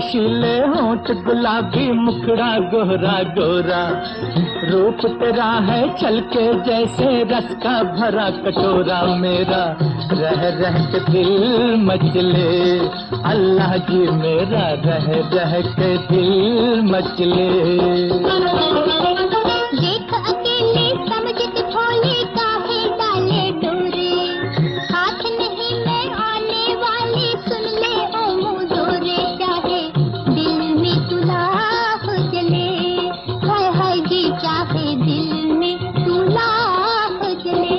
नशीले होंठ गुलाबी मुखड़ा गोरा गोरा, रूप तेरा है छलके जैसे रस का भरा कटोरा। मेरा रह रह के दिल मचले, अल्लाह जी मेरा रह रह के दिल मचले। देख अकेले समझत भोले काहे डाले डोरे, हाथ नहीं मैं आने वाली सुन ले ओ मुझोरे। चाहे दिल में सुलाह जले, हाय हाय जी चाहे दिल में सुलाह जले।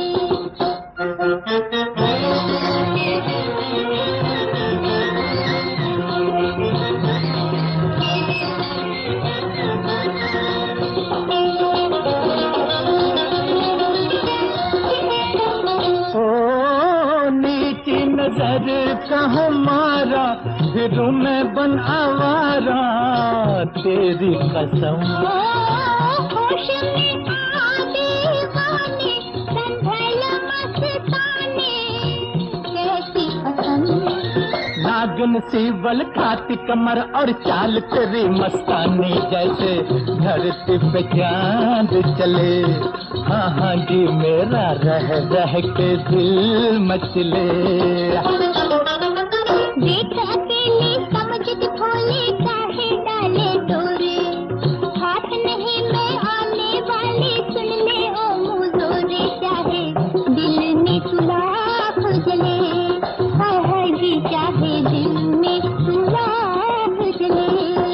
नजर का हमारा फिर मैं बन आवारा, तेरी कसम होश में आ दीवाने, संभल मस्ताने, कैसी पसंद नागिन सी बल खाती कमर और चाल तेरी मस्तानी, जैसे धरती पे चांद चले। हाँ हाँ जी मेरा रह रह के दिल मचले। देख अकेले समझत भोले काहे डाले डोरे, हाथ नहीं मैं आने वाली सुन ले ओ मुझोरे। चाहे दिल में सुलाह जले, हाय हाय जी चाहे दिल में सुलाह जले।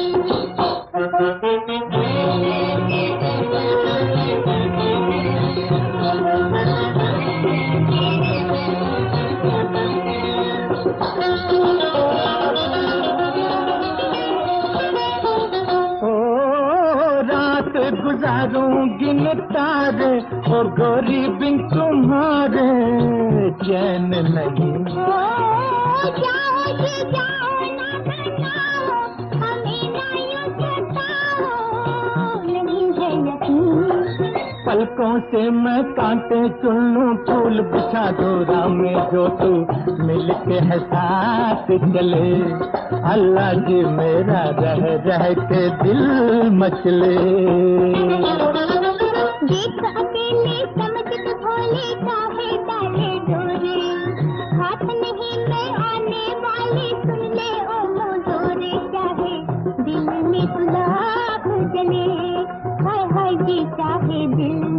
गुजारूंगी न तारे ओ गोरी बिन तुम्हारे चैन नहीं। जाओ जी जाओ ना बताओ, हमें ना यूं सताओ, नहीं है यकीन। पलकों से मैं कांटे चुन लूं, फूल बिछा दो राह में जो तू मिल के है साथ चले। अल्लाह जी मेरा रह रह के दिल मचले। देख अकेले समझत भोले काहे डाले डोरे, हाथ नहीं मैं आने वाली सुन ले ओ मुझोरे। चाहे दिल में सुलाह जले, हाय हाय जी चाहे दिल